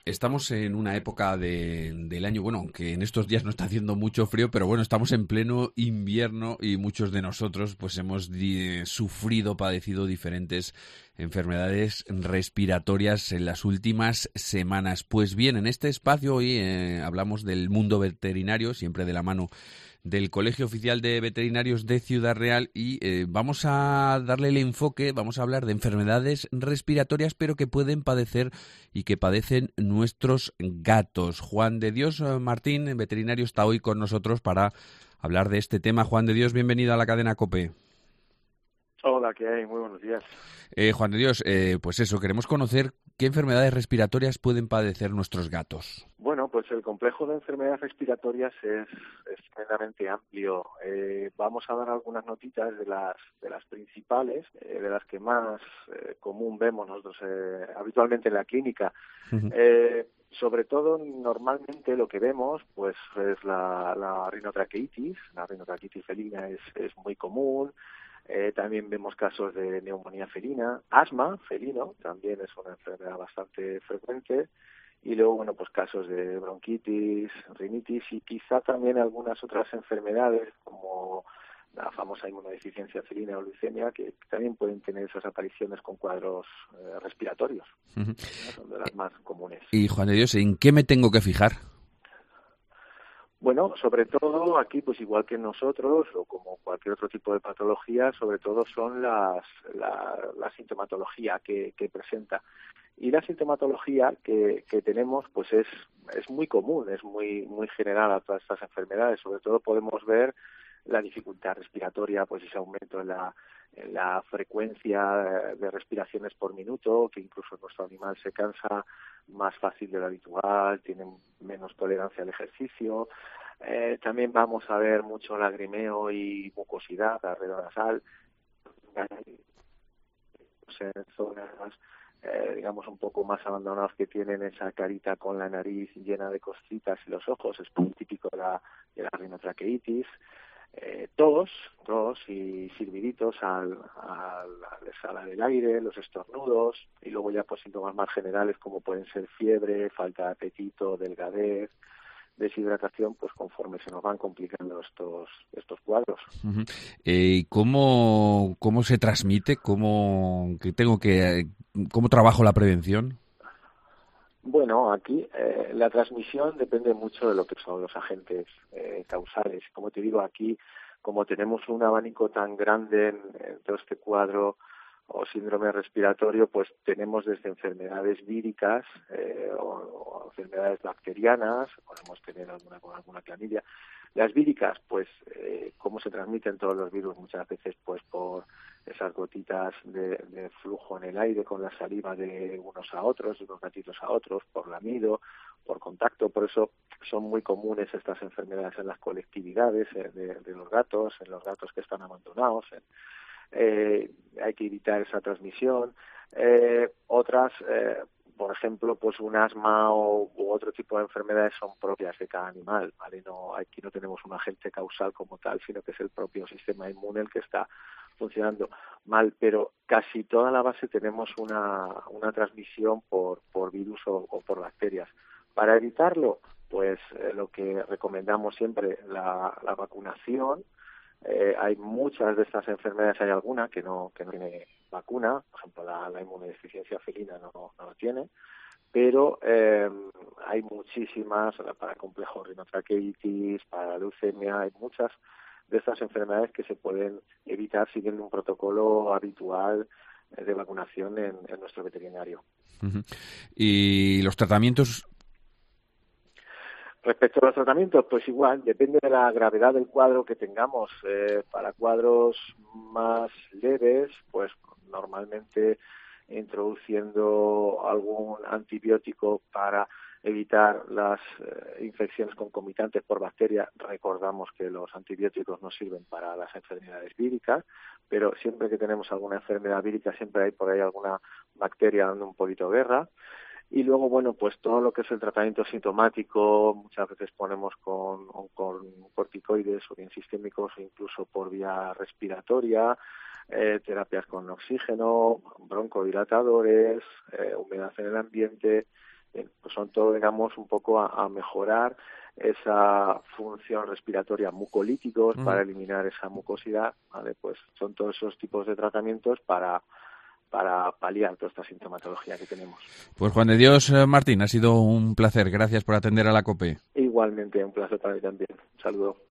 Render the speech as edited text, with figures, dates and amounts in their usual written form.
Estamos en una época del año, bueno, aunque en estos días no está haciendo mucho frío, pero bueno, estamos en pleno invierno y muchos de nosotros pues hemos sufrido, padecido diferentes enfermedades respiratorias en las últimas semanas. Pues bien, en este espacio hoy hablamos del mundo veterinario, siempre de la mano del Colegio Oficial de Veterinarios de Ciudad Real y vamos a darle el enfoque, vamos a hablar de enfermedades respiratorias pero que pueden padecer y que padecen nuestros gatos. Juan de Dios Martín, veterinario, está hoy con nosotros para hablar de este tema. Juan de Dios, bienvenido a la cadena COPE. Hola, ¿qué hay? Muy buenos días. Juan de Dios, pues eso, queremos conocer qué enfermedades respiratorias pueden padecer nuestros gatos. Bueno, pues el complejo de enfermedades respiratorias es tremendamente amplio. Vamos a dar algunas notitas de las principales, de las que más común vemos nosotros habitualmente en la clínica. Ujú. Sobre todo, normalmente lo que vemos pues es la rinotraqueitis. La rinotraqueitis felina es muy común. También vemos casos de neumonía felina, asma felino, también es una enfermedad bastante frecuente, y luego, bueno, pues casos de bronquitis, rinitis y quizá también algunas otras enfermedades como la famosa inmunodeficiencia felina o leucemia, que también pueden tener esas apariciones con cuadros respiratorios, Ujú. ¿no? Son de las más comunes. Y Juan de Dios, ¿en qué me tengo que fijar? Bueno, sobre todo aquí, pues igual que nosotros, o como cualquier otro tipo de patología, sobre todo son la sintomatología que presenta. Y la sintomatología que tenemos, pues es muy común, es muy general a todas estas enfermedades. Sobre todo podemos ver la dificultad respiratoria, pues ese aumento en la frecuencia de respiraciones por minuto, que incluso nuestro animal se cansa más fácil de lo habitual, tiene menos tolerancia al ejercicio. También vamos a ver mucho lagrimeo y mucosidad alrededor nasal, en zonas, digamos, un poco más abandonadas, que tienen esa carita con la nariz llena de costritas y los ojos, es muy típico de la rinotraqueitis. Tos y silbiditos al exhalar el aire, los estornudos, y luego ya pues síntomas más generales como pueden ser fiebre, falta de apetito, delgadez, deshidratación, pues conforme se nos van complicando estos cuadros. Ujú. ¿Cómo se transmite? ¿Cómo trabajo la prevención? Bueno, aquí la transmisión depende mucho de lo que son los agentes causales. Como te digo, aquí, como tenemos un abanico tan grande en todo este cuadro o síndrome respiratorio, pues tenemos desde enfermedades víricas o enfermedades bacterianas, podemos tener alguna con alguna clamidia. Las víricas, pues, ¿cómo se transmiten todos los virus? Muchas veces, pues, por esas gotitas de flujo en el aire con la saliva de unos a otros, de unos gatitos a otros, por lamido, por contacto. Por eso son muy comunes estas enfermedades en las colectividades de los gatos, en los gatos que están abandonados. Hay que evitar esa transmisión. Otras, por ejemplo, pues un asma u otro tipo de enfermedades son propias de cada animal, ¿vale? No, aquí no tenemos un agente causal como tal, sino que es el propio sistema inmune el que está funcionando mal, pero casi toda la base tenemos una transmisión por virus o por bacterias. Para evitarlo, pues lo que recomendamos siempre, la vacunación. Hay muchas de estas enfermedades, hay alguna que no tiene vacuna, por ejemplo la inmunodeficiencia felina no lo tiene, pero hay muchísimas para complejo rinotraqueitis, para leucemia, hay muchas de estas enfermedades que se pueden evitar siguiendo un protocolo habitual de vacunación en nuestro veterinario. Ujú. ¿Y los tratamientos? Respecto a los tratamientos, pues igual, depende de la gravedad del cuadro que tengamos. Para cuadros más leves, pues normalmente introduciendo algún antibiótico para evitar las infecciones concomitantes por bacteria. Recordamos que los antibióticos no sirven para las enfermedades víricas, pero siempre que tenemos alguna enfermedad vírica, siempre hay por ahí alguna bacteria dando un poquito de guerra. Y luego, bueno, pues todo lo que es el tratamiento sintomático, muchas veces ponemos con corticoides o bien sistémicos o incluso por vía respiratoria, terapias con oxígeno, broncodilatadores, humedad en el ambiente, Bien, pues son todo, digamos, un poco a mejorar esa función respiratoria, mucolíticos para eliminar esa mucosidad, ¿vale? Pues son todos esos tipos de tratamientos para paliar toda esta sintomatología que tenemos. Pues Juan de Dios Martín, ha sido un placer. Gracias por atender a la COPE. Igualmente, un placer para mí también. Un saludo.